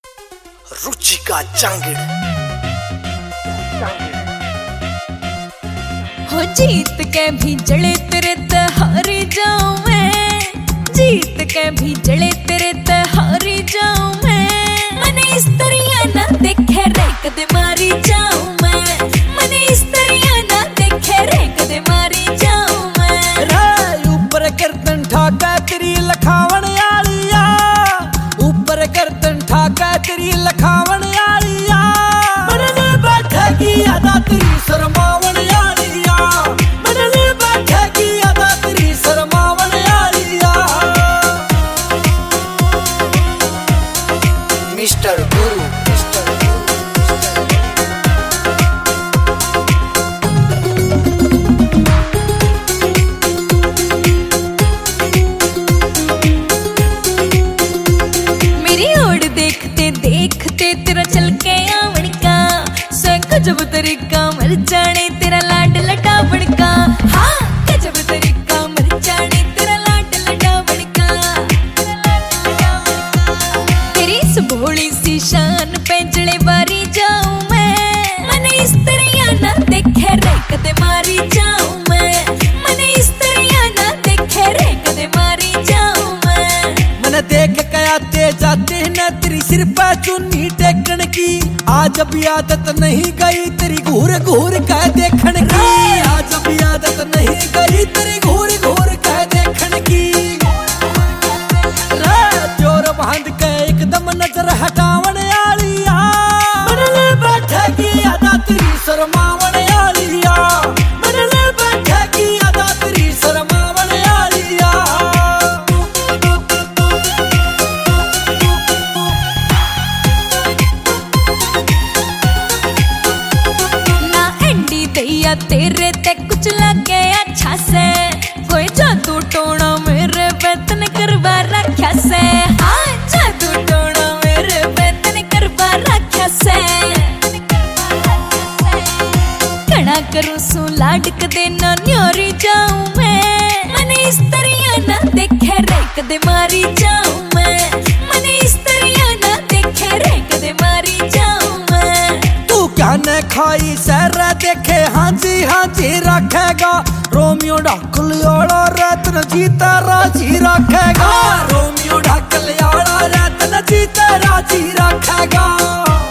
रुचिका जांगिड़ हो जीत के भी जले तेरे हारी जाऊं मैं, जीत के भी जले तेरे हारी जाऊं मैं। मने इस तरिया ना देखे रे कदे मारी जाऊं मैं, मने इस तरिया ना देखे रे कदे मारी जाऊं मैं। रे ऊपर गर्दन ठाका तेरी लखावण आलिया, ऊपर गर्दन ठाका तेरी लखावण आलिया। मनने बैठेगी अदा तेरी शर्मावण आलिया, मनने बैठेगी अदा तेरी शर्मावण आलिया। मिस्टर गुरु देखते तेरा चल के आवण का गजब तरीका, मर जाने तेरा लाड लटावण का। हाँ गजब तरीका, मर जाने तेरा लाड लटावण का। तेरी इस भोली सी शान पे जड़े बारी जाऊं मैं, मने इस तरिया ना देखे रे कदे मारी जाऊं मैं, मने इस तरिया ना देखे रे कदे मारी जाऊं मैं। मन देख के आते जाते न तेरी सिर पे चुन्नी टेकन की, आज अभी आदत नहीं गई तेरी घूर घूर कह देखन की। आज अभी आदत नहीं गई तेरी घूर घूर कह देखन की। रे जोर बांध के एकदम नजर हटावण आलिया, मनने बैठेगी अदा तेरी शर्मावण आलिया, मनने बैठेगी अदा तेरी शर्मावण आलिया। तेरे ते कुछ लगे अच्छा से, कोई जादू टोना मेरे वेतन करवा रखा से। हाँ जादू टोना मेरे वेतन करवा रखा से। कणा करूं सू लाडक देना न्योरी जाऊं मैं, मने इस तरिया ना देखे रे कदे मारी जाऊं मैं, मने इस तरिया ना देखे रे कदे मारी जाऊं मैं। तू क्या न खाई सहरा देखे हाजी हाजी रखेगा, रोमियो ढाकल आला रतन जीता राजी रखेगा, रोमियो ढाकल आला रतन जीता राजी रखेगा।